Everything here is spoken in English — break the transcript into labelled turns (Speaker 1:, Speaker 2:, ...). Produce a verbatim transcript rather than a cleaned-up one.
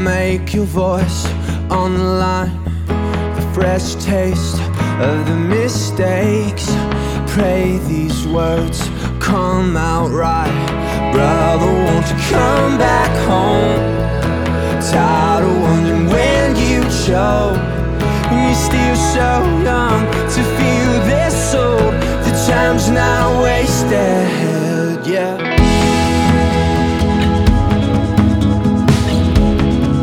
Speaker 1: Make your voice on the line, the fresh taste of the mistakes. Pray these words come out right. Brother, won't you come back home? Tired of wondering when you choke, and you're still so young to feel this old. The time's not wasted, yeah.